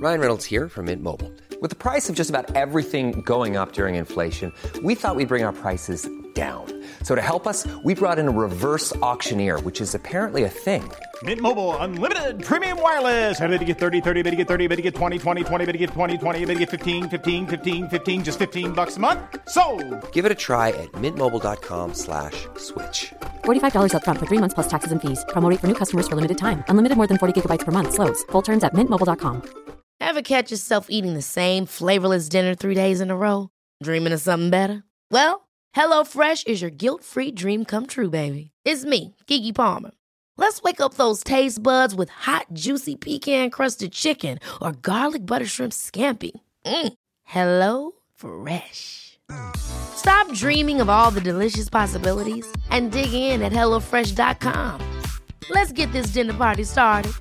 Ryan Reynolds here from Mint Mobile. With the price of just about everything going up during inflation, we thought we'd bring our prices down. So to help us, we brought in a reverse auctioneer, which is apparently a thing. Mint Mobile Unlimited Premium Wireless. How to get 30, 30, bit to get 30, bit to get 20, 20, 20, bit to get 20, 20, bit to get 15, 15, 15, 15, just $15 a month? Sold! Give it a try at mintmobile.com/switch. $45 up front for 3 months plus taxes and fees. Promo rate for new customers for limited time. Unlimited more than 40 gigabytes per month. Slows full terms at mintmobile.com. Ever catch yourself eating the same flavorless dinner 3 days in a row? Dreaming of something better? Well, HelloFresh is your guilt-free dream come true, baby. It's me, Keke Palmer. Let's wake up those taste buds with hot, juicy pecan-crusted chicken or garlic butter shrimp scampi. Hello Fresh. Stop dreaming of all the delicious possibilities and dig in at HelloFresh.com. Let's get this dinner party started.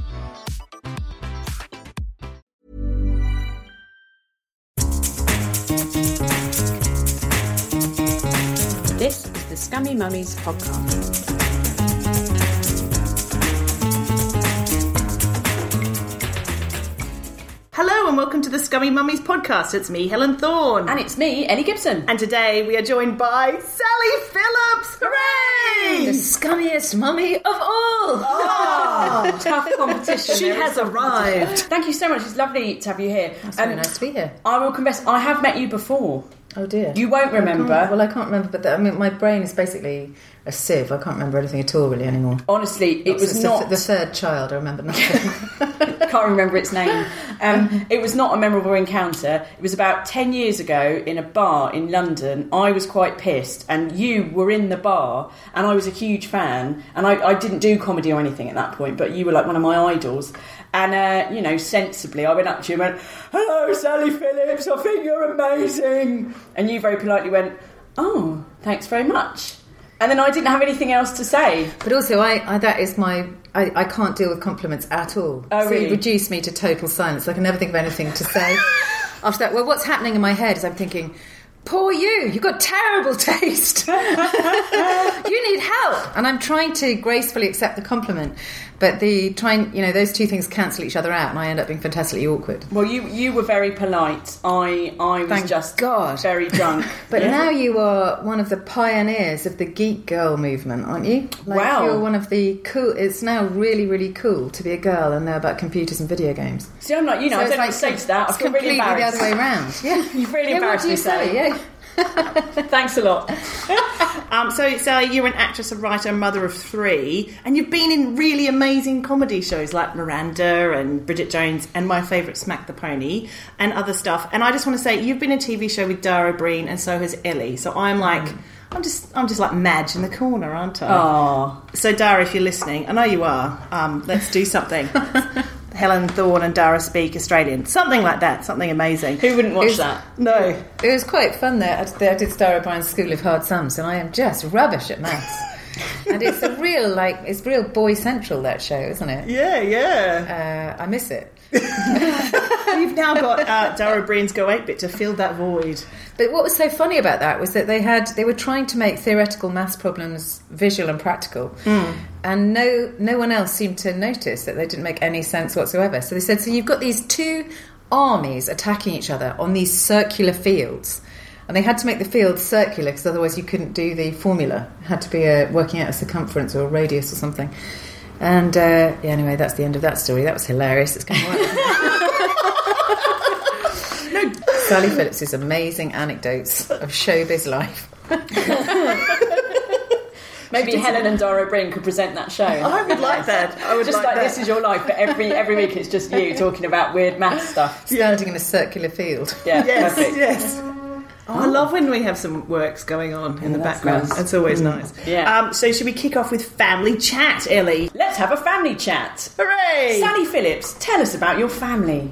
This is the Scummy Mummies podcast. Hello and welcome to the Scummy Mummies podcast. It's me, Helen Thorne. And it's me, Ellie Gibson. And today we are joined by Sally Phillips. Hooray! The scummiest mummy of all. Oh, tough competition. She has arrived. Thank you so much. It's lovely to have you here. It's very nice to be here. I will confess, I have met you before. Oh dear. You won't remember. I can't remember, but my brain is basically a sieve. I can't remember anything at all really anymore. Honestly, it was not... The third child, I remember nothing. Can't remember its name. It was not a memorable encounter. It was about 10 years ago in a bar in London. I was quite pissed and you were in the bar and I was a huge fan and I didn't do comedy or anything at that point, but you were like one of my idols. And, sensibly, I went up to you and went, "Hello, Sally Phillips, I think you're amazing." And you very politely went, "Oh, thanks very much." And then I didn't have anything else to say. But also, I can't deal with compliments at all. Oh, really? So it reduced me to total silence. I can never think of anything to say. After that, well, what's happening in my head is I'm thinking, poor you've got terrible taste. You need help. And I'm trying to gracefully accept the compliment. But those two things cancel each other out and I end up being fantastically awkward. Well, you were very polite. I was Thank just God. very drunk. But now you are one of the pioneers of the geek girl movement, aren't you? Wow. You're one of the cool... It's now really, really cool to be a girl and know about computers and video games. See, I'm like, I don't know say to that. I feel really embarrassed. It's completely the other way around. Yeah. You've really embarrassed me, Sally. Yeah. Thanks a lot. So Sally, you're an actress, a writer, a mother of 3, and you've been in really amazing comedy shows like Miranda and Bridget Jones and my favourite Smack the Pony and other stuff. And I just want to say, you've been in a TV show with Dara Ó Briain and so has Ellie. So I'm like... I'm just like Madge in the corner, aren't I? Oh. So Dara, if you're listening, I know you are. Let's do something. Helen Thorne and Dara speak Australian. Something like that. Something amazing. Who wouldn't watch that? No. It was quite fun there. I did Dara Ó Briain's School of Hard Sums and I am just rubbish at maths. And it's it's real boy central, that show, isn't it? Yeah. I miss it. You've now got Dara Ó Briain's Go 8-Bit to fill that void. But what was so funny about that was that they were trying to make theoretical maths problems visual and practical, and no one else seemed to notice that they didn't make any sense whatsoever. So they said, so you've got these two armies attacking each other on these circular fields, and they had to make the field circular because otherwise you couldn't do the formula. It had to be working out a circumference or a radius or something. And anyway, that's the end of that story. That was hilarious. It's going to work. Sally Phillips' amazing anecdotes of showbiz life. Maybe Helen and Dara Ó Briain could present that show. I would like that. I would just like This Is Your Life, but every week it's just you talking about weird maths stuff. Standing in a circular field. Yeah, yes, perfect. Yes. Oh, I love when we have some works going on in the background. Nice. It's always nice. Yeah. So should we kick off with family chat, Ellie? Let's have a family chat. Hooray! Sally Phillips, tell us about your family.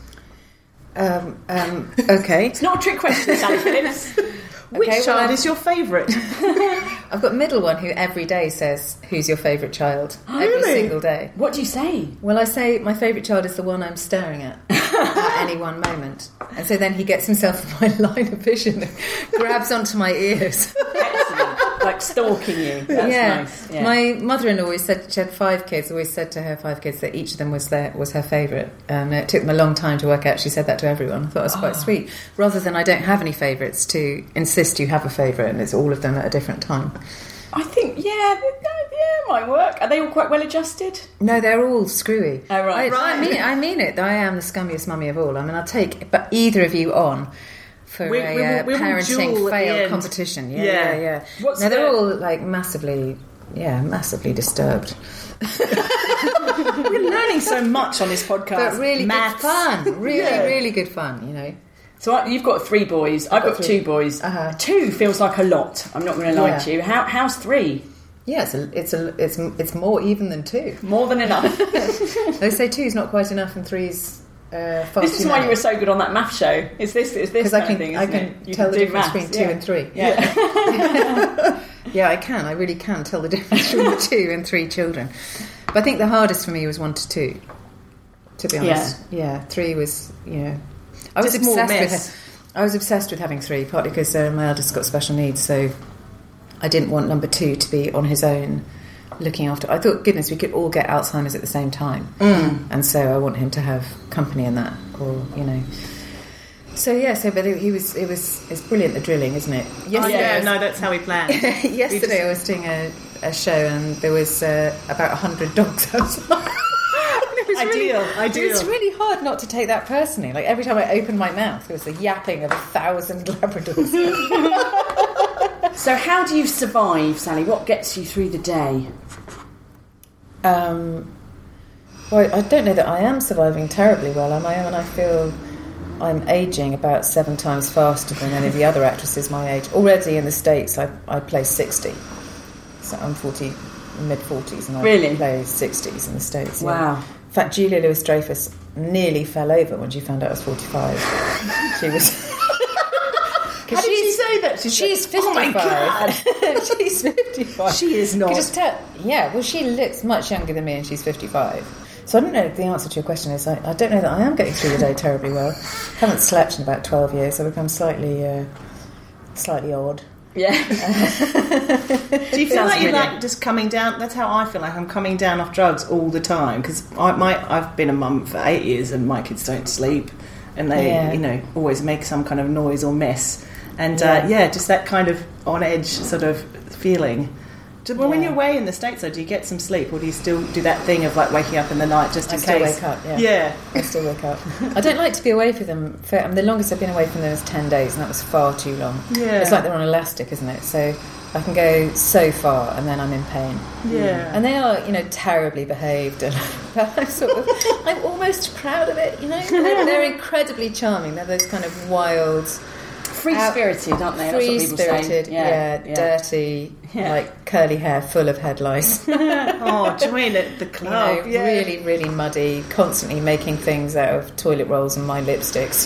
Okay. It's not a trick question, Sally Phillips. Which child is your favourite? I've got a middle one who every day says, "Who's your favourite child?" Every Really? single day. What do you say? Well, I say my favourite child is the one I'm staring at any one moment. And so then he gets himself in my line of vision and grabs onto my ears. Excellent. like stalking you. That's nice. Yeah. My mother-in-law always said, she had 5 kids, always said to her 5 kids that each of them was her favourite. And it took them a long time to work out she said that to everyone. I thought it was quite sweet. Rather than I don't have any favourites, to insist you have a favourite and it's all of them at a different time. I think, it might work. Are they all quite well adjusted? No, they're all screwy. Oh, right. I mean it. I am the scummiest mummy of all. I mean, I'll take either of you on for a parenting fail competition. Yeah. They're all like massively disturbed. We're learning so much on this podcast. But really Maths. good fun. Really good fun, you know. So you've got 3 boys. I've got 2 boys. 2 feels like a lot. I'm not going to lie to you. How's 3? Yeah, it's more even than 2. More than enough. They say 2's not quite enough and 3's far too This is why many. you were so good on that math show. It's this kind of thing, isn't it? You tell can the do difference maths, between 2 and 3. Yeah. Yeah, I can. I really can tell the difference between 2 and 3 children. But I think the hardest for me was 1 to 2. To be honest, 3 was, I was obsessed with having 3, partly because my eldest got special needs, so I didn't want number 2 to be on his own looking after. I thought, goodness, we could all get Alzheimer's at the same time, and so I want him to have company in that, or but it's brilliant, the drilling, isn't it? That's how we plan. Yesterday I was doing a show and there was about 100 dogs outside. Ideal. It was really hard not to take that personally. Like every time I opened my mouth, there was the yapping of 1,000 Labradors. So how do you survive, Sally? What gets you through the day? Well, I don't know that I am surviving terribly well, am I? And I feel I'm ageing about 7 times faster than any of the other actresses my age. Already in the States, I play 60. So I'm mid-40s, and I play 60s in the States. Yeah. Wow. In fact, Julia Louis-Dreyfus nearly fell over when she found out I was 45. She was... How did she say that? She's 55. Oh my God. She's 55. She is not. You just tell, she looks much younger than me and she's 55. So I don't know if the answer to your question is I don't know that I am getting through the day terribly well. Haven't slept in about 12 years, so I've become slightly odd. Yeah. Do you feel like you're like just coming down? That's how I feel like I'm coming down off drugs all the time, because I've been a mum for 8 years and my kids don't sleep and they always make some kind of noise or mess, and just that kind of on edge sort of feeling. When you're away in the States, though, do you get some sleep, or do you still do that thing of like waking up in the night just in case? I still wake up. Yeah. I still wake up. I don't like to be away from them. The longest I've been away from them was 10 days, and that was far too long. Yeah. It's like they're on elastic, isn't it? So I can go so far, and then I'm in pain. Yeah. And they are, terribly behaved, and I'm almost proud of it. They're incredibly charming. They're those kind of wild. Free-spirited, aren't they? Free-spirited, dirty, like curly hair, full of head lice. Oh, do you mean at the club? Really, really muddy, constantly making things out of toilet rolls and my lipsticks.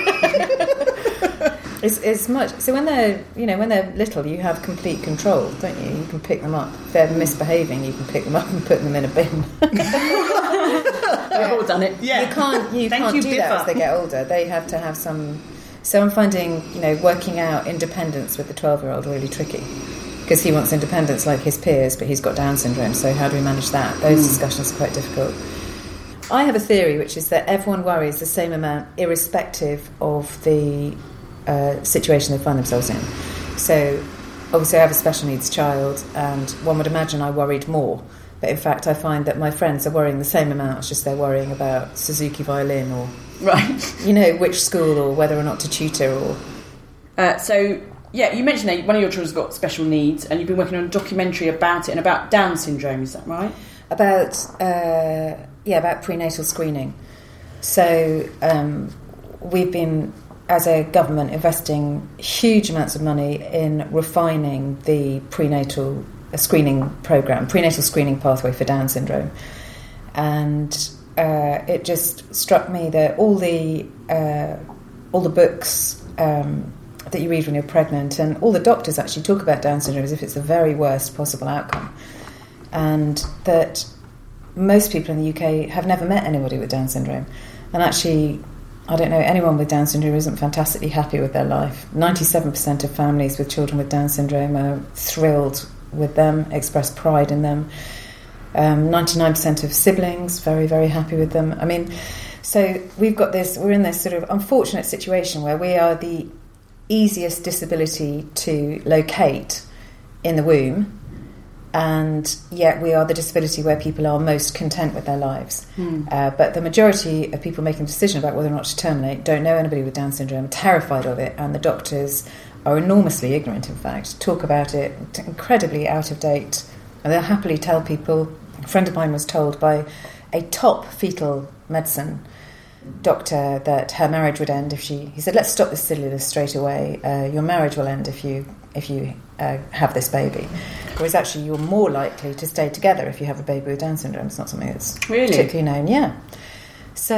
It's much. So when they're little, you have complete control, don't you? You can pick them up. If they're misbehaving, you can pick them up and put them in a bin. We've all done it. Yeah. You can't do that as they get older. They have to have some. So I'm finding, working out independence with the 12-year-old really tricky, because he wants independence like his peers, but he's got Down syndrome, so how do we manage that? Those discussions are quite difficult. I have a theory, which is that everyone worries the same amount, irrespective of the situation they find themselves in. So, obviously I have a special needs child, and one would imagine I worried more, but in fact I find that my friends are worrying the same amount, it's just they're worrying about Suzuki violin or... Right. Which school or whether or not to tutor or... you mentioned that one of your children's got special needs, and you've been working on a documentary about it and about Down syndrome, is that right? About prenatal screening. So we've been, as a government, investing huge amounts of money in refining the prenatal screening programme, prenatal screening pathway for Down syndrome. And... it just struck me that all the books that you read when you're pregnant, and all the doctors actually talk about Down syndrome as if it's the very worst possible outcome, and that most people in the UK have never met anybody with Down syndrome. And actually, I don't know, anyone with Down syndrome isn't fantastically happy with their life. 97% of families with children with Down syndrome are thrilled with them, express pride in them. 99% of siblings very, very happy with them. I mean, so we're in this sort of unfortunate situation where we are the easiest disability to locate in the womb, and yet we are the disability where people are most content with their lives. But the majority of people making the decision about whether or not to terminate don't know anybody with Down syndrome, are terrified of it, and the doctors are enormously ignorant, in fact, talk about it incredibly out of date, and they'll happily tell people. A friend of mine was told by a top fetal medicine doctor that her marriage would end if he said, let's stop this silliness straight away, your marriage will end if you have this baby. Whereas actually you're more likely to stay together if you have a baby with Down syndrome. It's not something that's particularly known. Yeah. So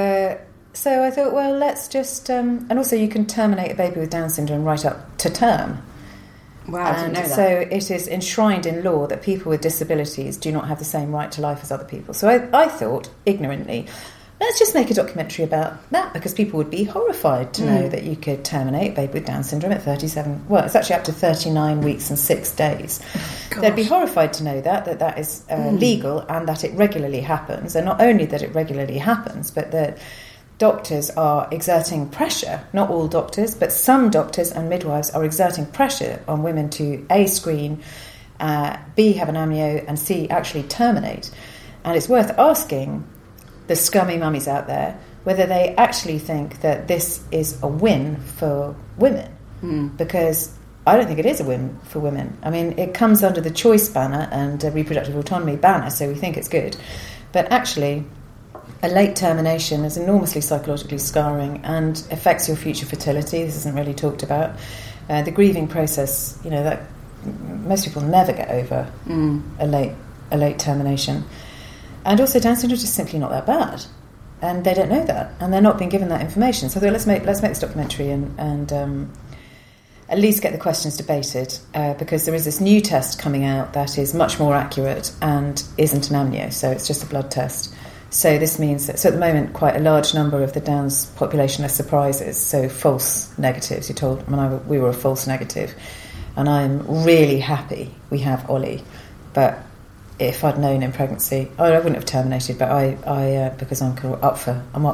I thought, well, let's just and also you can terminate a baby with Down syndrome right up to term. Wow, I didn't know that. So it is enshrined in law that people with disabilities do not have the same right to life as other people. So I thought, ignorantly, let's just make a documentary about that, because people would be horrified to know that you could terminate a baby with Down syndrome at 37... Well, it's actually up to 39 weeks and 6 days. They'd be horrified to know that is legal and that it regularly happens. And not only that it regularly happens, but that doctors are exerting pressure, not all doctors, but some doctors and midwives are exerting pressure on women to A, screen, B, have an amnio, and C, actually terminate. And it's worth asking the scummy mummies out there whether they actually think that this is a win for women, because I don't think it is a win for women. I mean, it comes under the choice banner and reproductive autonomy banner, so we think it's good. But actually, a late termination is enormously psychologically scarring and affects your future fertility. This isn't really talked about. The grieving process, that most people never get over a late termination. And also, Down syndrome is just simply not that bad, and they don't know that, and they're not being given that information. So I thought, let's make this documentary and at least get the questions debated, because there is this new test coming out that is much more accurate and isn't an amnio, so it's just a blood test. So this means that, so at the moment, quite a large number of the Downs population are surprises, so false negatives. You're told, we were a false negative, and I'm really happy we have Ollie, but if I'd known in pregnancy, I wouldn't have terminated. But I because I'm up for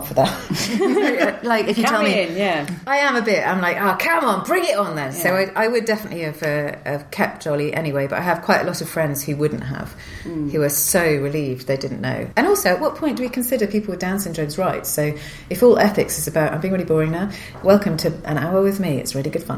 that. Like if you tell me, I am a bit. I'm like, oh, come on, bring it on then. Yeah. So I would definitely have kept Ollie anyway. But I have quite a lot of friends who wouldn't have, who are so relieved they didn't know. And also, at what point do we consider people with Down syndrome's rights? So if all ethics is about, I'm being really boring now. Welcome to an hour with me. It's really good fun.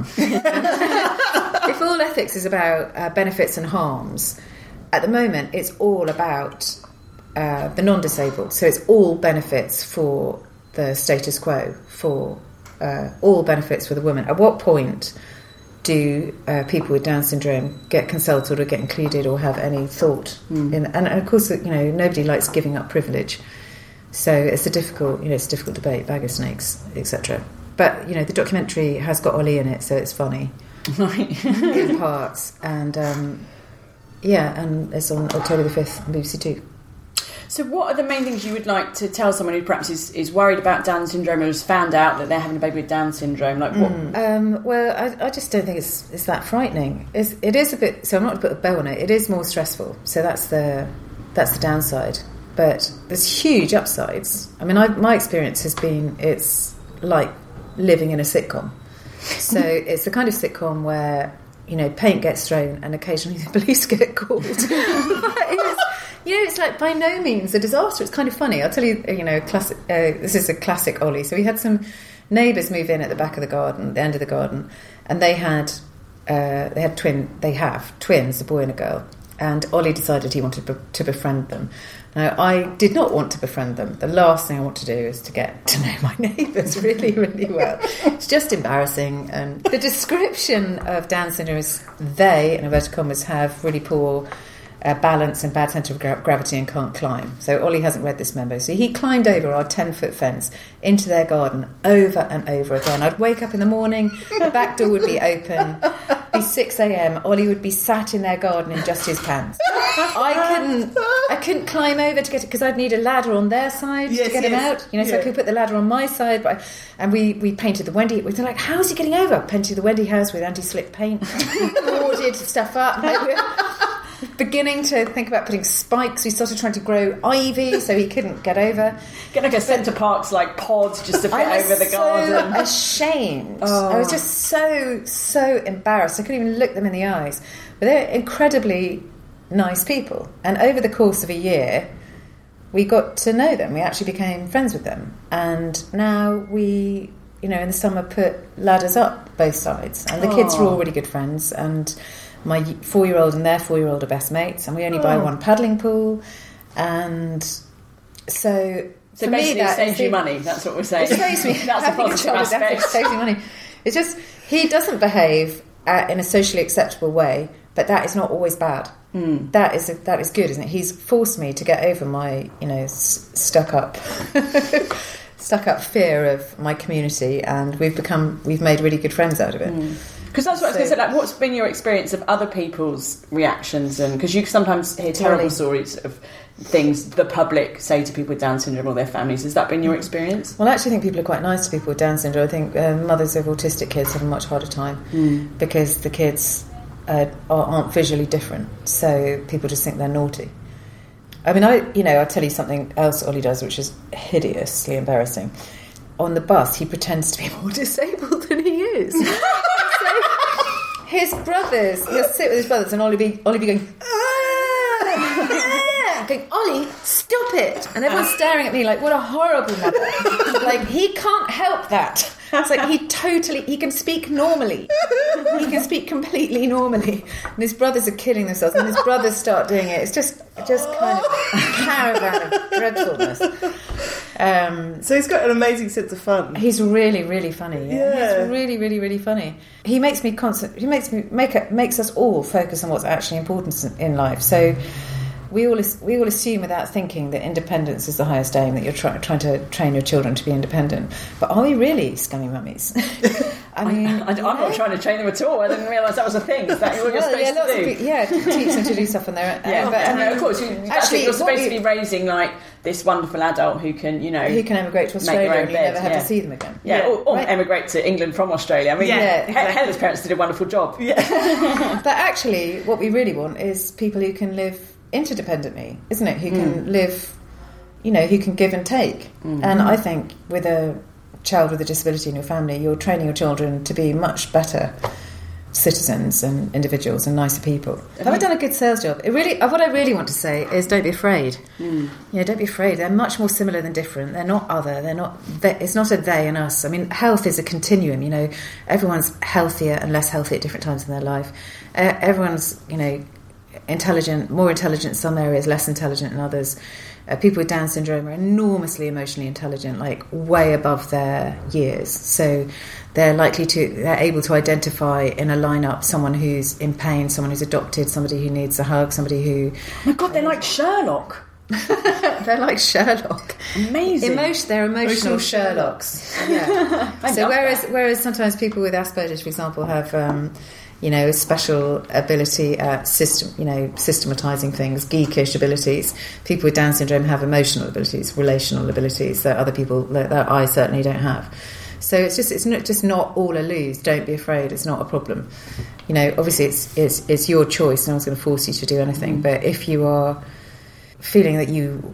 If all ethics is about benefits and harms. At the moment, it's all about the non-disabled. So it's all benefits for the status quo, for all benefits for the woman. At what point do people with Down syndrome get consulted or get included or have any thought? And of course, nobody likes giving up privilege. So it's a difficult debate, bag of snakes, etc. But, the documentary has got Ollie in it, so it's funny in parts. And... and it's on October the 5th on BBC Two. So what are the main things you would like to tell someone who perhaps is worried about Down syndrome or has found out that they're having a baby with Down syndrome? Like what? Well, I just don't think it's that frightening. It is a bit... So I'm not to put a bow on it. It is more stressful. So that's the downside. But there's huge upsides. I mean, my experience has been it's like living in a sitcom. So it's the kind of sitcom where... paint gets thrown and occasionally the police get called. It's like by no means a disaster. It's kind of funny. I'll tell you, classic. This is a classic Ollie. So we had some neighbours move in at the back of the garden, the end of the garden, and they have twins, a boy and a girl. And Ollie decided he wanted to befriend them. Now, I did not want to befriend them. The last thing I want to do is to get to know my neighbours really, really well. It's just embarrassing. And the description of Down syndrome is they, in inverted commas, have really poor balance and bad centre of gravity and can't climb. So Ollie hasn't read this memo. So he climbed over our 10-foot fence into their garden over and over again. I'd wake up in the morning, the back door would be open, it'd be 6 a.m, Ollie would be sat in their garden in just his pants. I couldn't climb over to get it because I'd need a ladder on their side to get him out. So I could put the ladder on my side. And we painted the Wendy. We were like, how's he getting over? Painted the Wendy house with anti-slip paint, boarded stuff up. Beginning to think about putting spikes. We started trying to grow ivy so he couldn't get over. Get like a Centre Parks like pod just to fit over the garden. I was so ashamed. I was just so embarrassed. I couldn't even look them in the eyes. But they're incredibly nice people. And over the course of a year, we got to know them. We actually became friends with them. And now we, in the summer, put ladders up both sides. And the kids were all really good friends. And my 4-year-old and their 4-year-old are best mates, and we only buy one paddling pool, and so for basically me, that saves you money. That's what we're saying. It saves me. That's a positive aspect. It saves me money. It's just he doesn't behave in a socially acceptable way, but that is not always bad. That is good, isn't it? He's forced me to get over my stuck up fear of my community, and we've made really good friends out of it. Because that's what I was going to say. Like, what's been your experience of other people's reactions? And because you sometimes hear terrible stories of things the public say to people with Down syndrome or their families. Has that been your experience? Well, I actually think people are quite nice to people with Down syndrome. I think mothers of autistic kids have a much harder time because the kids aren't visually different. So people just think they're naughty. I mean, I'll tell you something else Ollie does, which is hideously embarrassing. On the bus, he pretends to be more disabled than he is. His brothers, he'll sit with his brothers, and Ollie be going, going, Ollie, stop it! And everyone's staring at me like, what a horrible mother. Like, he can't help that. It's like he can speak normally. He can speak completely normally. And his brothers are killing themselves, and his brothers start doing it. It's just kind of a caravan of dreadfulness. So he's got an amazing sense of fun. He's really, really funny. Yeah. He's really, really, really funny. He makes us all focus on what's actually important in life. So we all assume without thinking that independence is the highest aim, that you're trying to train your children to be independent. But are we really scummy mummies? I'm not trying to train them at all. I didn't realise that was a thing. Is that what you're supposed to do? Teach them to do stuff on their own. But of course, you're supposed to be raising like this wonderful adult who can, who can emigrate to Australia and you never have to see them again. Or emigrate to England from Australia. I mean, Helen's parents did a wonderful job. But actually, what we really want is people who can live interdependently, isn't it? Who can live, who can give and take. And I think with a child with a disability in your family, you're training your children to be much better citizens and individuals and nicer people. Have I done a good sales job? What I really want to say is don't be afraid. Don't be afraid. They're much more similar than different. They're not other. It's not a they and us. I mean, health is a continuum. Everyone's healthier and less healthy at different times in their life. Everyone's, intelligent, more intelligent in some areas, less intelligent in others. People with Down syndrome are enormously emotionally intelligent, like way above their years. So they're able to identify in a lineup someone who's in pain, someone who's adopted, somebody who needs a hug, somebody who... Oh my God, they're like Sherlock. They're like Sherlock. Amazing. They're emotional Sherlocks. Yeah. So whereas sometimes people with Asperger's, for example, have... a special ability at systematising things, geekish abilities. People with Down syndrome have emotional abilities, relational abilities that other people, that I certainly don't have. So it's not all a lose. Don't be afraid. It's not a problem. Obviously it's your choice. No one's going to force you to do anything. But if you are feeling that you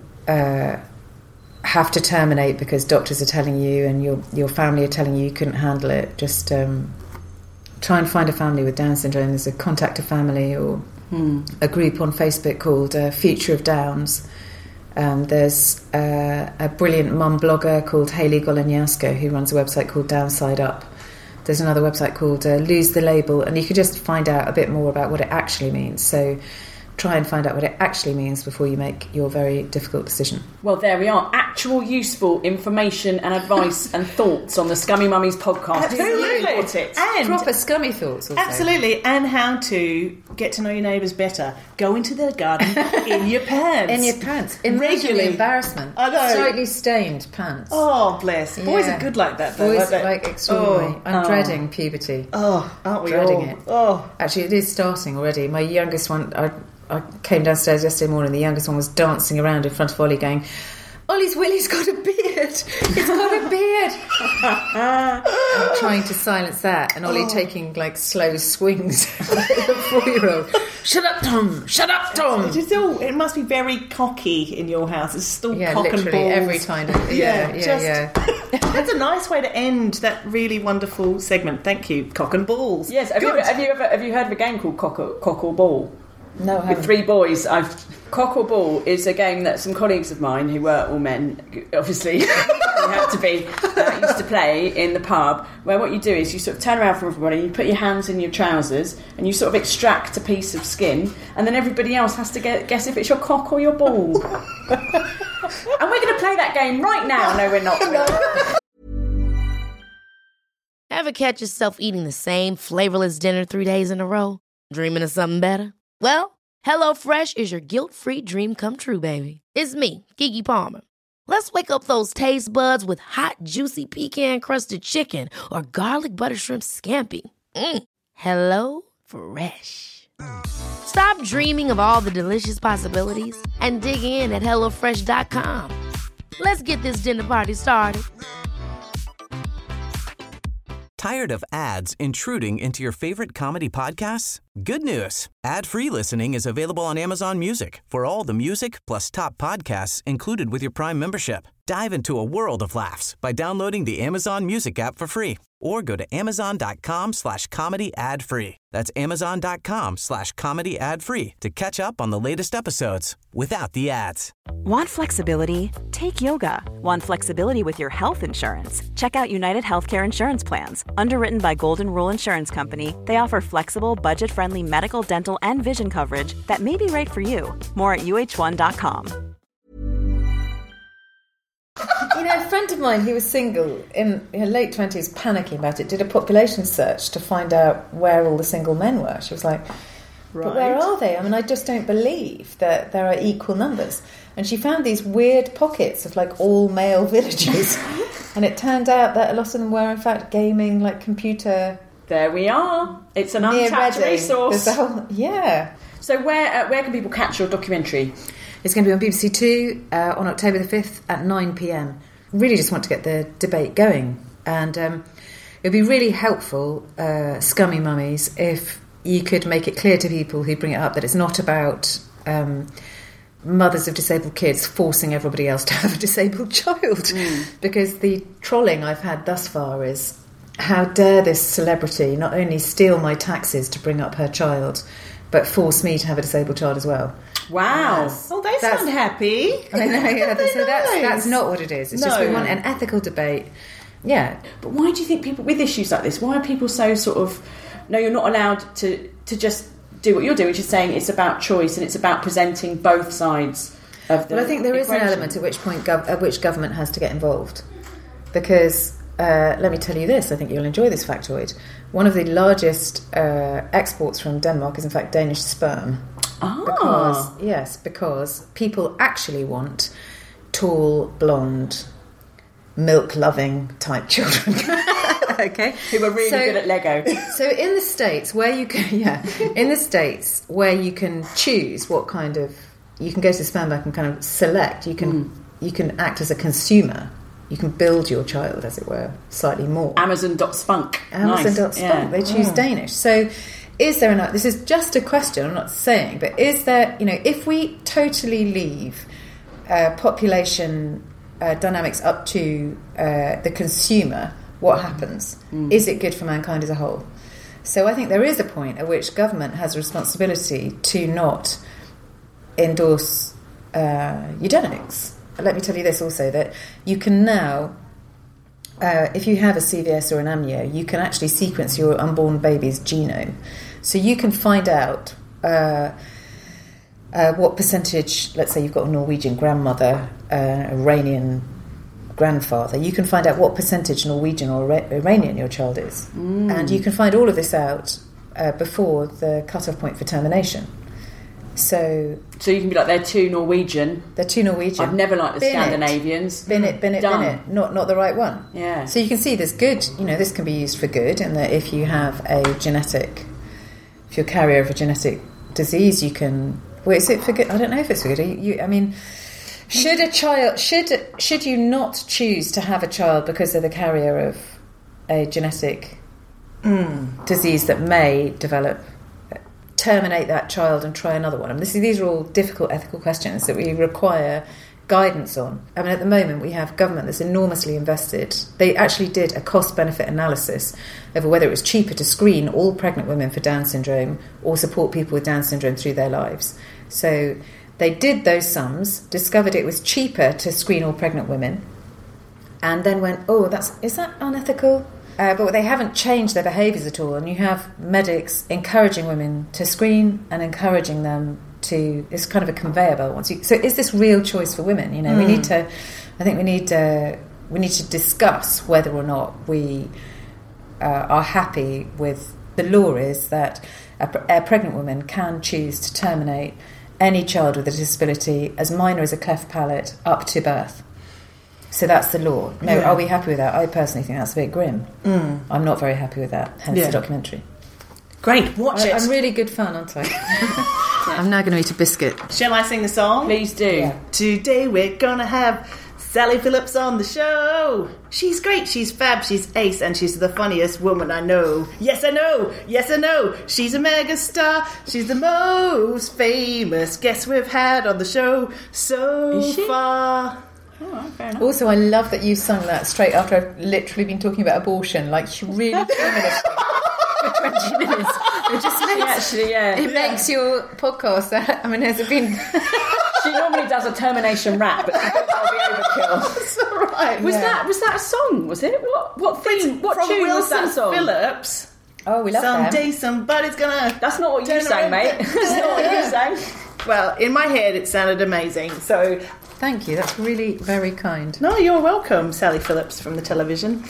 have to terminate because doctors are telling you and your family are telling you couldn't handle it, just try and find a family with Down syndrome. There's a Contact a Family or a group on Facebook called Future of Downs. There's a brilliant mum blogger called Hayley Goleniowska who runs a website called Downside Up. There's another website called Lose the Label, and you can just find out a bit more about what it actually means. So try and find out what it actually means before you make your very difficult decision. Well, there we are. Actual useful information and advice and thoughts on the Scummy Mummies podcast. Absolutely. And Proper scummy thoughts also. Absolutely, and how to get to know your neighbours better. Go into their garden in your pants. In your pants. Imagine Regularly. the embarrassment. I know. Slightly stained pants. Oh, bless. Boys Yeah. are good like that, though. Boys aren't they? like extraordinary. Oh. I'm dreading puberty. Oh, aren't we Dreading all? it. Oh. Actually, it is starting already. My youngest one, I came downstairs yesterday morning, the youngest one was dancing around in front of Ollie going, Ollie's Willie's got a beard! It's got a beard! I'm trying to silence that, and Ollie taking like slow swings at a 4-year-old. Shut up, Tom! Shut up, Tom! It must be very cocky in your house. It's still cock and literally balls. every kind of yeah. That's a nice way to end that really wonderful segment. Thank you, cock and balls. yes, have you heard of a game called Cock or Ball? No, I With haven't. 3 boys. Cock or Ball is a game that some colleagues of mine who were all men, obviously, you have to be, used to play in the pub, where what you do is you sort of turn around from everybody, you put your hands in your trousers, and you sort of extract a piece of skin, and then everybody else has to guess if it's your cock or your ball. And we're going to play that game right now. No, we're not. Ever catch yourself eating the same flavorless dinner 3 days in a row? Dreaming of something better? Well, HelloFresh is your guilt-free dream come true, baby. It's me, Keke Palmer. Let's wake up those taste buds with hot, juicy pecan-crusted chicken or garlic butter shrimp scampi. Hello Fresh. Stop dreaming of all the delicious possibilities and dig in at HelloFresh.com. Let's get this dinner party started. Tired of ads intruding into your favorite comedy podcasts? Good news. Ad-free listening is available on Amazon Music for all the music plus top podcasts included with your Prime membership. Dive into a world of laughs by downloading the Amazon Music app for free or go to amazon.com/comedy ad-free. That's amazon.com/comedy ad-free to catch up on the latest episodes without the ads. Want flexibility? Take yoga. Want flexibility with your health insurance? Check out United Healthcare Insurance Plans. Underwritten by Golden Rule Insurance Company, they offer flexible, budget-friendly medical, dental, and vision coverage that may be right for you. More at uh1.com. You know, a friend of mine, he was single in her late 20s, panicking about it, did a population search to find out where all the single men were. She was like, but where are they? I mean, I just don't believe that there are equal numbers. And she found these weird pockets of like all male villages. And it turned out that a lot of them were in fact gaming, like computer. There we are. It's an Near untapped Reading. resource. There's a whole, yeah. So where can people catch your documentary? It's going to be on BBC Two on October the 5th at 9 p.m. Really just want to get the debate going. And it would be really helpful, Scummy Mummies, if you could make it clear to people who bring it up that it's not about mothers of disabled kids forcing everybody else to have a disabled child. Because the trolling I've had thus far is, how dare this celebrity not only steal my taxes to bring up her child, but force me to have a disabled child as well. Wow. Yes. Oh, they sound happy. I know, yeah. So nice. that's not what it is. It's just we want an ethical debate. Yeah. But why do you think people, with issues like this, why are people so sort of, no, you're not allowed to just do what you're doing, which is saying it's about choice and it's about presenting both sides of the Well, I think there is an equation. element at which government has to get involved. Because, let me tell you this, I think you'll enjoy this factoid. One of the largest exports from Denmark is in fact Danish sperm. Because people actually want tall, blonde, milk-loving type children. Okay, who are really good at Lego. So in the States where you can choose what kind of, you can go to the sperm bank and kind of select. You can act as a consumer. You can build your child, as it were, slightly more. Amazon.spunk. Amazon.spunk. Yeah. They choose Danish. So is there enough? This is just a question, I'm not saying, but is there, if we totally leave population dynamics up to the consumer, what happens? Is it good for mankind as a whole? So I think there is a point at which government has a responsibility to not endorse eugenics. Let me tell you this also, that you can now, if you have a CVS or an amnio, you can actually sequence your unborn baby's genome. So you can find out what percentage, let's say you've got a Norwegian grandmother, Iranian grandfather, you can find out what percentage Norwegian or Iranian your child is. And you can find all of this out before the cut-off point for termination. So you can be like, they're too Norwegian. I've never liked the Scandinavians. Bin it. Not the right one. Yeah. So you can see there's good, this can be used for good, in that if you have if you're a carrier of a genetic disease, you can... Well, is it for good? I don't know if it's for good. Should you not choose to have a child because they're the carrier of a genetic disease that may develop, terminate that child and try another one? I mean, these are all difficult ethical questions that we require guidance on. I mean, at the moment we have government that's enormously invested. They actually did a cost-benefit analysis over whether it was cheaper to screen all pregnant women for Down syndrome or support people with Down syndrome through their lives. So they did those sums, discovered it was cheaper to screen all pregnant women, and then went, is that unethical? But they haven't changed their behaviours at all, and you have medics encouraging women to screen and encouraging them to... It's kind of a conveyor belt. So is this real choice for women? We need to... I think we need to discuss whether or not we are happy with... The law is that a pregnant woman can choose to terminate any child with a disability as minor as a cleft palate up to birth. So that's the law. Are we happy with that? I personally think that's a bit grim. I'm not very happy with that, hence the documentary. Great, watch it. I'm really good fun, aren't I? I'm now going to eat a biscuit. Shall I sing the song? Please do. Yeah. Today we're going to have Sally Phillips on the show. She's great, she's fab, she's ace, and she's the funniest woman I know. Yes, I know. She's a mega star. She's the most famous guest we've had on the show so far. Also, I love that you sung that straight after I've literally been talking about abortion, like really feminist for 20 minutes. It just makes makes your podcast. I mean, has it been? She normally does a termination rap, but that'll be overkill. That's all right. Was that a song? Was it? What theme? What from tune Wilson was that song? Phillips. Oh, we love Someday them. somebody's gonna. That's not what you sang, mate. That's not what you sang. Well, in my head, it sounded amazing. So. Thank you, that's really very kind. No, you're welcome, Sally Phillips from the television.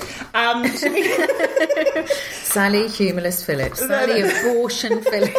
Sally Humorless Phillips. Sally Abortion Phillips.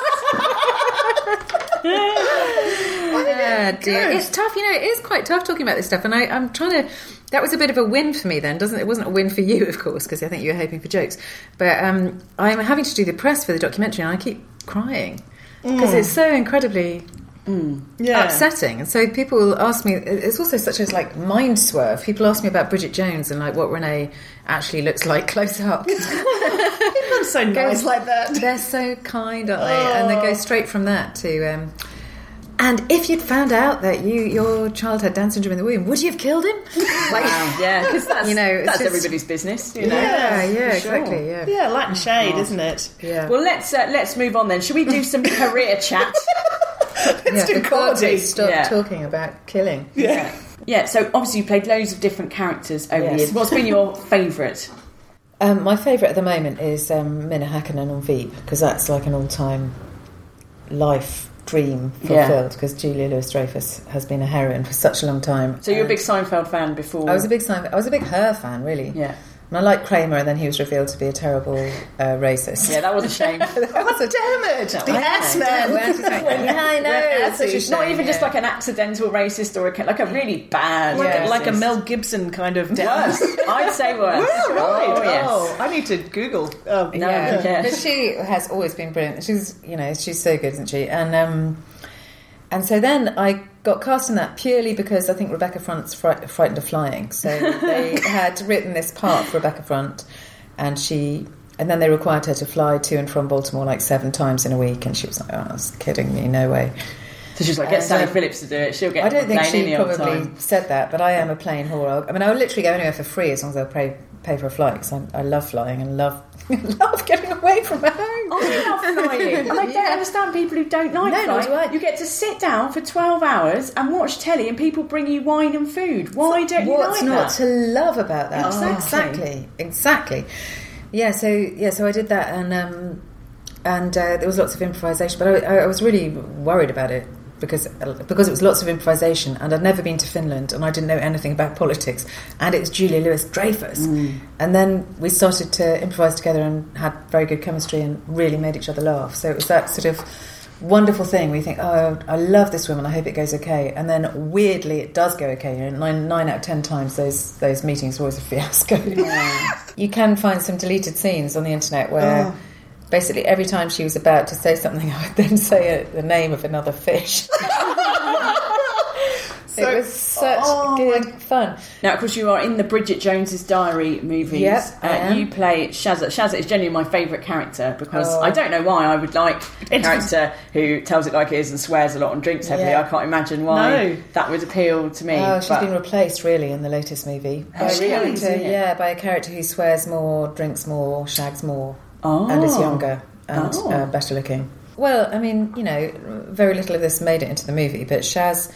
Dear. It's tough, it is quite tough talking about this stuff, and I'm trying to... That was a bit of a win for me then, it wasn't a win for you, of course, because I think you were hoping for jokes. But I'm having to do the press for the documentary, and I keep crying, because it's so incredibly... upsetting. And so people will ask me, it's also such as like mind swerve. People ask me about Bridget Jones and like what Renee actually looks like close up. People are so nice like that. They're so kind, aren't they? And they go straight from that to and if you'd found out that your child had Down syndrome in the womb, would you have killed him? Like, yeah, because that's that's just everybody's business. Yeah, exactly. Yeah, light and shade, isn't it? Yeah. Well, let's move on then. Should we do some career chat? Let's do comedy. Stop talking about killing. Yeah. So obviously you played loads of different characters over the years. What's been your favourite? My favourite at the moment is Minna Häkkinen on Veep, because that's like an all-time life dream fulfilled, because Julia Louis-Dreyfus has been a heroine for such a long time. So you're a big Seinfeld fan before? I was a big Her fan, really. Yeah. And I liked Kramer, and then he was revealed to be a terrible racist. Yeah, that was a shame. Damn it! The X-Men! I know. Such a shame, not even just like an accidental racist or like a really bad like a Mel Gibson kind of worse. I'd say worse. Right. Oh, yes. I need to Google. But she has always been brilliant. She's so good, isn't she? And so then I got cast in that purely because I think Rebecca Front's frightened of flying. So they had written this part for Rebecca Front, and then they required her to fly to and from Baltimore like 7 times in a week, and she was like, "Oh, that's kidding me, no way." So she's like, "Get Sally Phillips to do it. She'll get." I don't think she probably probably said that, but I am a plane whore. I mean, I would literally go anywhere for free as long as I pay for a flight, because I love flying and love getting away from home. I love flying. And I don't understand people who don't like flying. You get to sit down for 12 hours and watch telly, and people bring you wine and food. Why don't you like that? What's not to love about that? Exactly. Yeah, so I did that, and there was lots of improvisation, but I was really worried about it because it was lots of improvisation, and I'd never been to Finland, and I didn't know anything about politics, and it was Julia Louis-Dreyfus. And then we started to improvise together and had very good chemistry and really made each other laugh. So it was that sort of wonderful thing where you think, oh, I love this woman, I hope it goes okay. And then weirdly it does go okay. You know, 9 out of 10 times those meetings are always a fiasco. You can find some deleted scenes on the internet where basically every time she was about to say something, I would then say the name of another fish. It was such good fun. Now, of course, you are in the Bridget Jones's Diary movies. Yep, you play Shazza. Shazza is genuinely my favourite character because I don't know why I would like a character who tells it like it is and swears a lot and drinks heavily. I can't imagine why that would appeal to me. Oh, she's been replaced, really, in the latest movie. By a character who swears more, drinks more, shags more, and is younger and better looking. Well, I mean, you know, very little of this made it into the movie, but Shaz...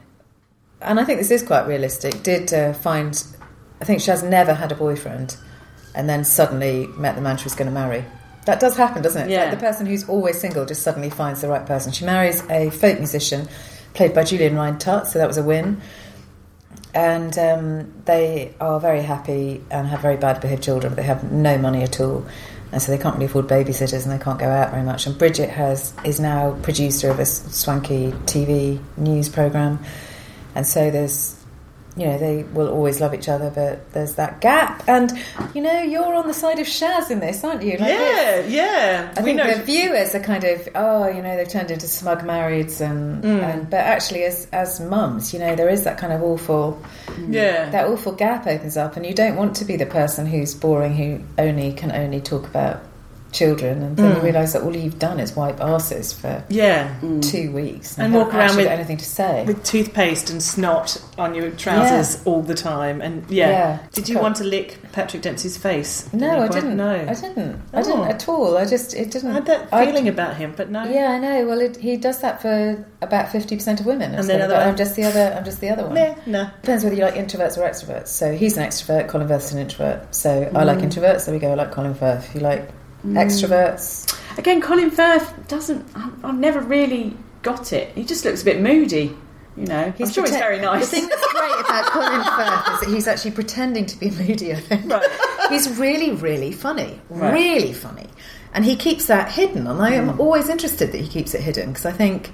And I think this is quite realistic. I think Shaz never had a boyfriend and then suddenly met the man she was going to marry. That does happen, doesn't it? Yeah. Like the person who's always single just suddenly finds the right person. She marries a folk musician played by Julian Rhind-Tutt, so that was a win. And they are very happy and have very bad behaved children, but they have no money at all. And so they can't really afford babysitters and they can't go out very much. And Bridget is now producer of a swanky TV news programme. And so there's, you know, they will always love each other, but there's that gap. And, you know, you're on the side of Shaz in this, aren't you? Like I think the viewers are kind of, you know, they've turned into smug marrieds, but actually as mums, you know, there is that kind of awful, that awful gap opens up, and you don't want to be the person who's boring, who can only talk about children, and then you realise that all you've done is wipe arses for 2 weeks and walk around with anything to say, with toothpaste and snot on your trousers all the time. And did you want to lick Patrick Dempsey's face? No, I didn't. I didn't at all. I didn't. I had that feeling about him, but no. Yeah, I know. Well, he does that for about 50% of women, and then I'm just the other one. Yeah, no. Depends whether you like introverts or extroverts. So he's an extrovert. Colin Firth's an introvert. So I like introverts. There we go. I like Colin Firth. You like extroverts. Again, Colin Firth doesn't... I've never really got it. He just looks a bit moody, you know. I'm sure he's very nice. The thing that's great about Colin Firth is that he's actually pretending to be moody, I think. Right. He's really, really funny. Right. Really funny. And he keeps that hidden. And I am always interested that he keeps it hidden, because I think...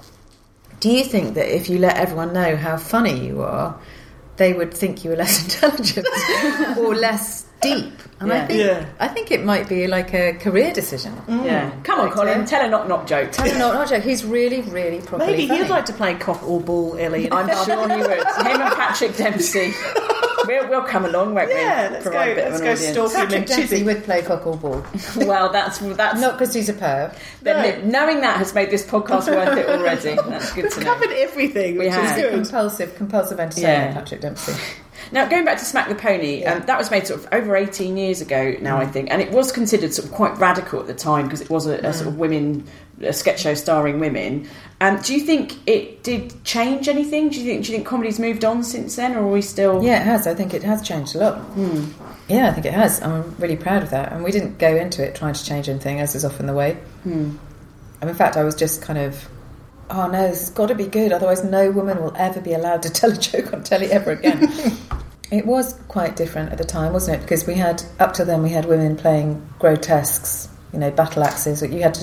Do you think that if you let everyone know how funny you are, they would think you were less intelligent or less deep? And I think it might be like a career decision. Yeah. Come on, Colin, tell a knock-knock joke. Tell a knock-knock joke. He's really, really properly Maybe funny. he'd like to play cock or ball, Ellie. I'm sure he would. Him and Patrick Dempsey. We'll come along, won't we? Let's go stalk him Patrick and Dempsey would play cock or ball. Well, that's not because he's a perv. Knowing that has made this podcast worth it already. That's good to know. We've covered everything, which is good. Compulsive entertainment, Patrick Dempsey. Now, going back to Smack the Pony, that was made sort of over 18 years ago now, I think, and it was considered sort of quite radical at the time because it was a sort of a sketch show starring women. Do you think it did change anything? Do you think comedy's moved on since then, or are we still... Yeah, it has. I think it has changed a lot. Yeah, I think it has. I'm really proud of that. And we didn't go into it trying to change anything, as is often the way. And in fact, I was just kind of... Oh no, this has got to be good, otherwise no woman will ever be allowed to tell a joke on telly ever again. It was quite different at the time, wasn't it? Because up till then we had women playing grotesques, you know, battle axes. You had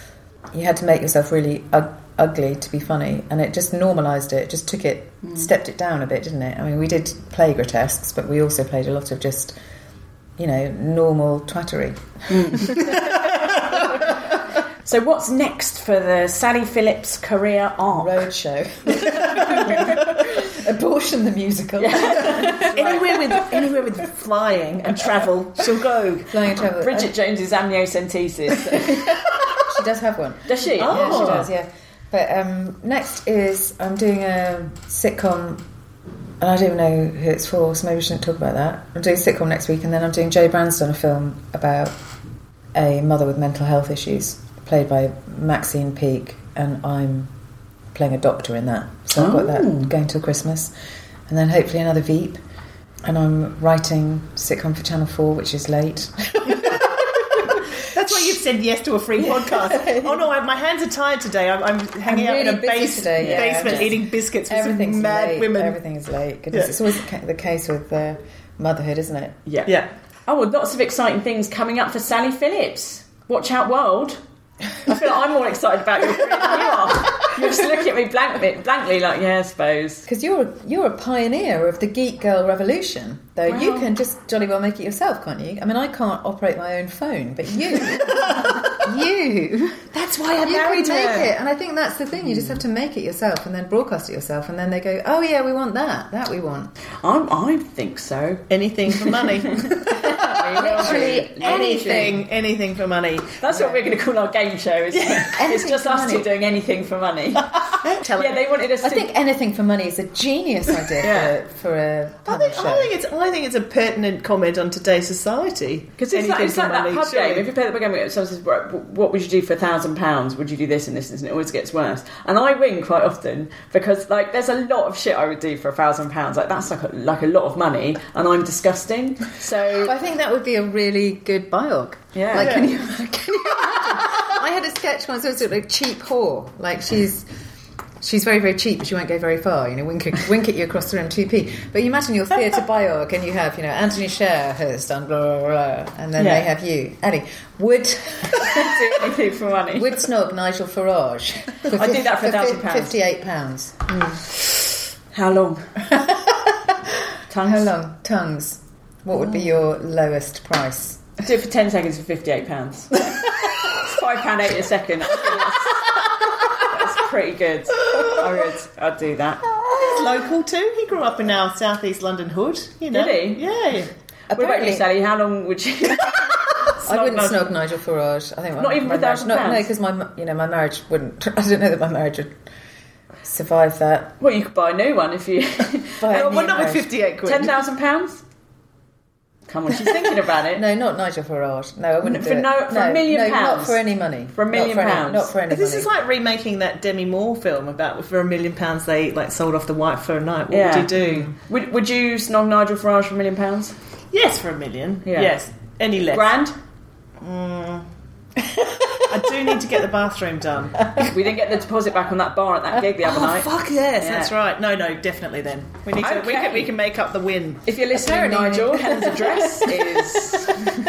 to make yourself really ugly to be funny, and it just normalised it. It just took it, stepped it down a bit, didn't it? I mean, we did play grotesques, but we also played a lot of just, you know, normal twattery. So what's next for the Sally Phillips career arc? Roadshow. Abortion the musical. Anywhere with flying and travel, she'll go. Flying and travel. Bridget Jones's amniocentesis. She does have one. Does she? Oh. Yeah, she does, yeah. But next is I'm doing a sitcom, and I don't know who it's for, so maybe we shouldn't talk about that. I'm doing a sitcom next week, and then I'm doing Joe Bransdon, a film about a mother with mental health issues, played by Maxine Peake, and I'm playing a doctor in that. So I've got that going till Christmas. And then hopefully another Veep. And I'm writing sitcom for Channel 4, which is late. That's why you've said yes to a free podcast. Oh no, my hands are tired today. I'm hanging out really in a basement eating biscuits with some mad late. women. Everything's late. Goodness, it's always the case with motherhood, isn't it? Yeah. Oh, well, lots of exciting things coming up for Sally Phillips. Watch out, world. I feel like I'm more excited about your career than you are. You're just looking at me blankly like, yeah, I suppose. Because you're a pioneer of the geek girl revolution, though. Wow. You can just jolly well make it yourself, can't you? I mean, I can't operate my own phone, but you... That's why I married her. Make it. And I think that's the thing. You just have to make it yourself and then broadcast it yourself, and then they go, oh yeah, we want that. That we want. I think so. Anything for money. Literally anything for money. That's what we're going to call our game show, isn't it? It's just us two doing anything for money. They wanted us I think anything for money is a genius idea for a panel show. I think it's a pertinent comment on today's society. Because it's like that pub game. If you play the pub game, someone says, what would you do for £1,000? Would you do this and this and this? And it always gets worse. And I win quite often because like there's a lot of shit I would do for £1,000. Like that's like a lot of money, and I'm disgusting. So I think that would be a really good biog. Yeah. Like, can you imagine? I had a sketch once. It was sort of like cheap whore. Like she's very, very cheap, but she won't go very far. You know, wink at you across the room, 2p. But you imagine your theatre biog, and you have, you know, Anthony Sher has done blah blah blah, and then they have you, Ellie. Would do anything for money? Would snog Nigel Farage? I'd do that for £1,000. £58. How long? Tongues? How long? Tongues. What would be your lowest price? I'd do it for 10 seconds for £58. It's £5.80 a second. That's pretty good. I'd do that. He's local too. He grew up in our South East London hood. You know. Did he? Yeah. What about you, Sally? How long would you? I wouldn't snog Nigel Farage. I think not even for £1,000. No, because my marriage wouldn't. I don't know that my marriage would survive that. Well, you could buy a new one if you. Well, not with £58. £10,000. Come on, she's thinking about it. No, not Nigel Farage. No, I wouldn't do it. For £1 million? Not for any money. For £1 million? Not for any money. This is like remaking that Demi Moore film about for £1 million they like sold off the wife for a night. What would you do? Would you snog Nigel Farage for £1 million? Yes, for $1 million. Yeah. Yes. Any less? Grand? I do need to get the bathroom done. We didn't get the deposit back on that bar at that gig the other night. Fuck yes, that's right. No, definitely then. We need to. We can make up the win. If you're listening, Nigel, Helen's address is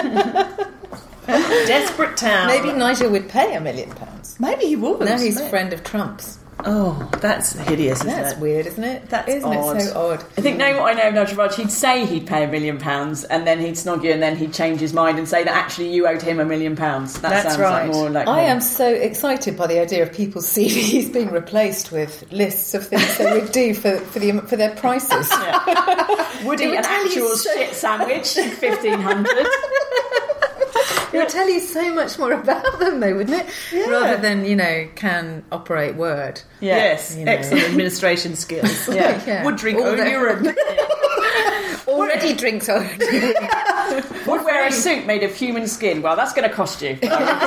Desperate Town. Maybe Nigel would pay £1 million. Maybe he would. Now he's a friend of Trump's. Oh, that's hideous, isn't it? That's weird, isn't it? That's odd. It so odd? I think knowing what I know of Nigel Farage, he'd say he'd pay £1 million and then he'd snog you and then he'd change his mind and say that actually you owed him £1 million. That's sounds right. Like more like I am so excited by the idea of people's CVs being replaced with lists of things they would do for their prices. Would eat an actual shit sandwich, 1,500. It would tell you so much more about them, though, wouldn't it? Yeah. Rather than, can operate Word. Yeah. Yes, excellent administration skills. Yeah. Would drink own urine. Already drinks own urine. Would wear a suit made of human skin. Well, that's going to cost you.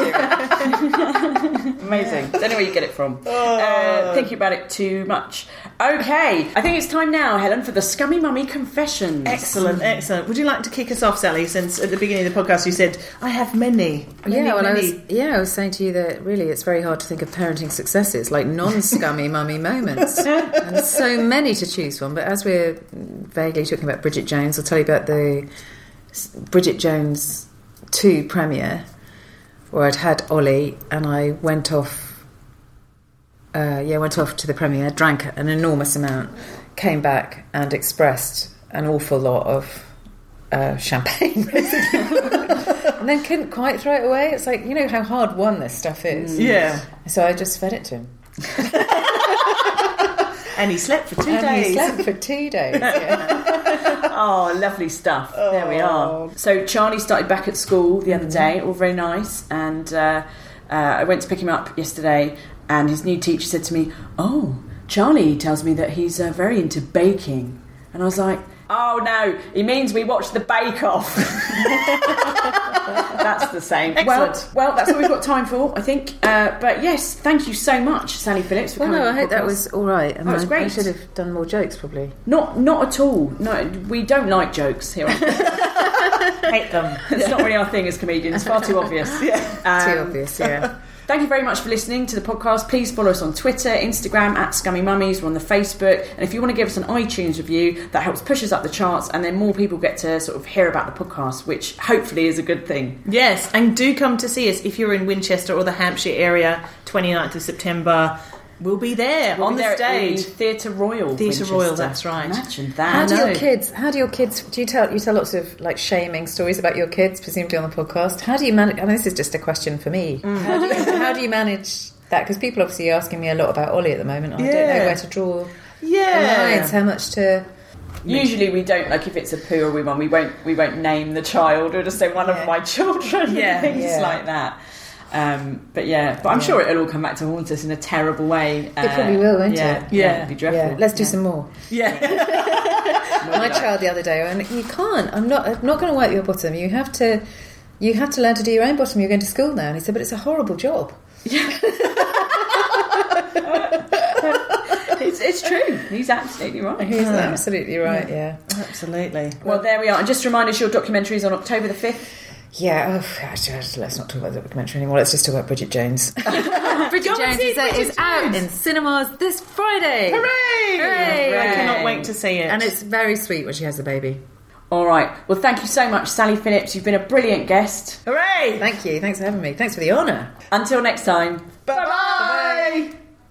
Amazing. Don't know where you get it from. Thinking about it too much. Okay, I think it's time now, Helen, for the Scummy Mummy Confessions. Excellent. Would you like to kick us off, Sally, since at the beginning of the podcast you said, I have many. I was saying to you that really it's very hard to think of parenting successes, like non-scummy mummy moments. And there's so many to choose from, but as we're vaguely talking about Bridget Jones, I'll tell you about the Bridget Jones 2 premiere, where I'd had Ollie and I went off to the premiere, drank an enormous amount, came back and expressed an awful lot of champagne, and then couldn't quite throw it away. It's like, how hard won this stuff is. Yeah. So I just fed it to him. And he slept for 2 days. Yeah. Oh, lovely stuff. There we are. So Charlie started back at school the other day, all very nice, and I went to pick him up yesterday, and his new teacher said to me, "Oh, Charlie tells me that he's very into baking." And I was like, "Oh no, he means we watched the Bake Off." That's the same. Excellent. Well, that's all we've got time for, I think. But yes, thank you so much, Sally Phillips, for coming. I hope that was all right. That was great. I should have done more jokes, probably. Not at all. No, we don't like jokes here. Hate them. It's not really our thing as comedians. Far too obvious. Too obvious, yeah. Thank you very much for listening to the podcast. Please follow us on Twitter, Instagram @ScummyMummies. We're on the Facebook. And if you want to give us an iTunes review, that helps push us up the charts, and then more people get to sort of hear about the podcast, which hopefully is a good thing. Yes, and do come to see us if you're in Winchester or the Hampshire area, 29th of September. We'll be there on the stage. Theatre Royal. Theatre Royal, that's right. Imagine that. How do your kids, do you tell lots of like shaming stories about your kids, presumably on the podcast? How do you manage, I mean, this is just a question for me. How do you manage that? Because people obviously are asking me a lot about Ollie at the moment. I don't know where to draw the lines, how much to... Usually we don't, like if it's a poo or wee one, we won't name the child or just say one of my children and things like that. But I'm sure it'll all come back to haunt us in a terrible way. It probably will, won't it? Yeah, it'd be dreadful. Yeah. Let's do some more. Yeah. My child the other day, and you can't. I'm not going to wipe your bottom. You have to learn to do your own bottom. You're going to school now. And he said, but it's a horrible job. Yeah. It's true. He's absolutely right. He's absolutely right. Yeah. Absolutely. Well, there we are. And just remind us, your documentary is on October the 5th. Yeah, let's not talk about the documentary anymore. Let's just talk about Bridget Jones. Bridget Jones is out in cinemas this Friday. Hooray! I cannot wait to see it. And it's very sweet when she has the baby. All right. Well, thank you so much, Sally Phillips. You've been a brilliant guest. Hooray! Thank you. Thanks for having me. Thanks for the honour. Until next time. Bye-bye!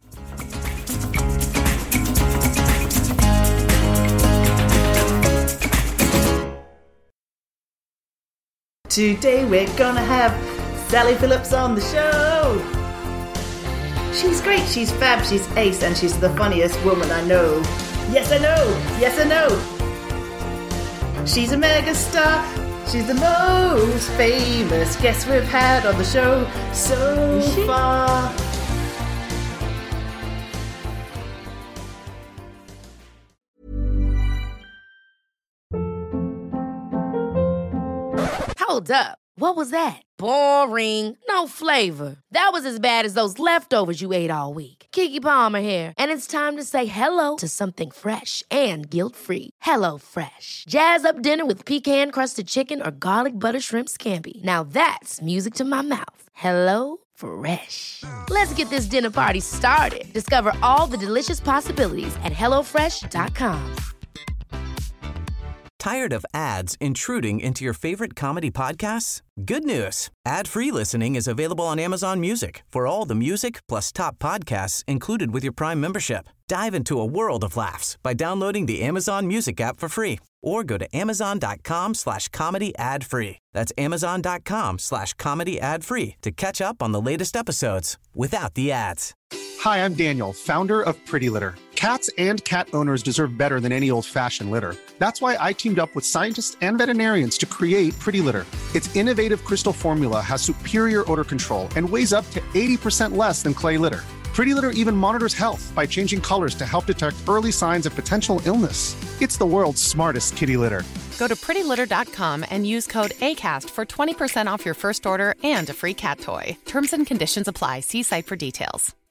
Today we're gonna have Sally Phillips on the show. She's great, she's fab, she's ace, and she's the funniest woman I know. Yes, I know. Yes, I know. She's a megastar. She's the most famous guest we've had on the show so far. Hold up. What was that? Boring. No flavor. That was as bad as those leftovers you ate all week. Keke Palmer here, and it's time to say hello to something fresh and guilt-free. Hello Fresh. Jazz up dinner with pecan-crusted chicken or garlic butter shrimp scampi. Now that's music to my mouth. Hello Fresh. Let's get this dinner party started. Discover all the delicious possibilities at HelloFresh.com. Tired of ads intruding into your favorite comedy podcasts? Good news. Ad-free listening is available on Amazon Music for all the music plus top podcasts included with your Prime membership. Dive into a world of laughs by downloading the Amazon Music app for free or go to amazon.com/comedy ad-free. That's amazon.com/comedy ad-free to catch up on the latest episodes without the ads. Hi, I'm Daniel, founder of Pretty Litter. Cats and cat owners deserve better than any old-fashioned litter. That's why I teamed up with scientists and veterinarians to create Pretty Litter. Its innovative crystal formula has superior odor control and weighs up to 80% less than clay litter. Pretty Litter even monitors health by changing colors to help detect early signs of potential illness. It's the world's smartest kitty litter. Go to prettylitter.com and use code ACAST for 20% off your first order and a free cat toy. Terms and conditions apply. See site for details.